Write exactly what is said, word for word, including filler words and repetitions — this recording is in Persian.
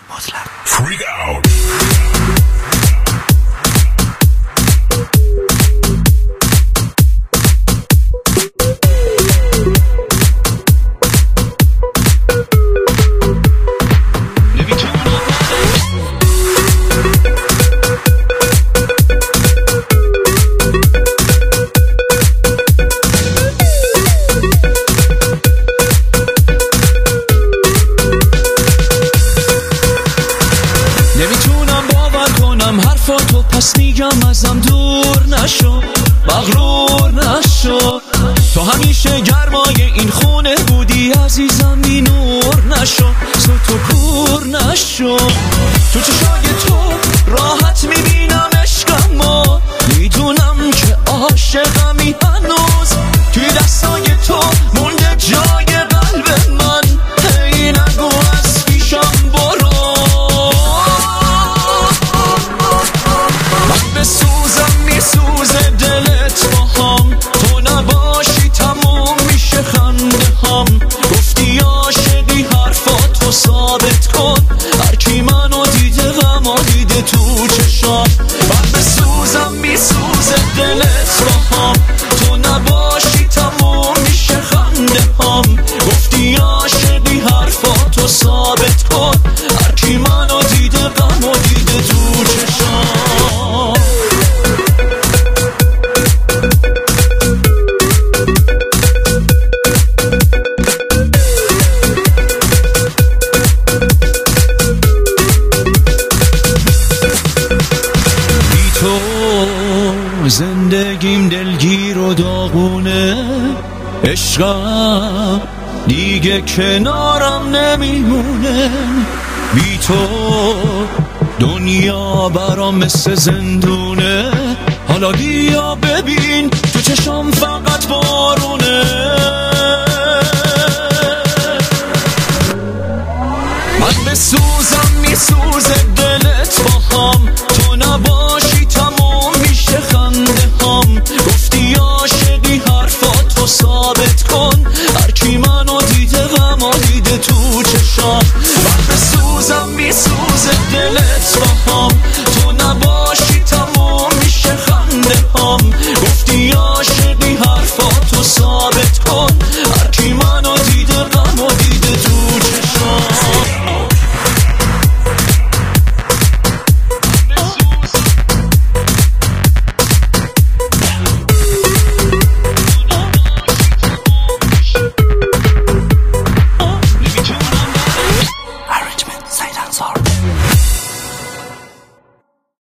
مطلق. Freak out. نمیتونم باور کنم حرفاتو، پس میگم ازم دور نشو، مغرور نشو. تو همیشه گرمای این خونه بودی عزیزم، بی نور نشو، صوت و کور نشو. تو چشای تو راحت میبینم عشقمو، میدونم که عاشقمی هنوز، توی دستای تو مونده جای قلب من. هی نگو از پیشم برو، بسوزم میسوزه دلت با هم، تو نباشی تموم میشه خنده هم. گفتی عاشقی حرفاتو ثابت کن، هرکی منو دیده غمو دیده تو چشام. من بسوزم میسوزه دلت با هم، تو نباشی تموم میشه خنده هم. گفتی عاشقی حرفاتو ثابت کن، هرکی منو دیده غمو دیده تو چشام. تو زندگیم دلگیر و داغونه، عشقم دیگه کنارم نمیمونه. بی تو دنیا برام مثل زندونه، حالا بیا ببین تو چشم فقط بارونه. من بسوزم میسوزه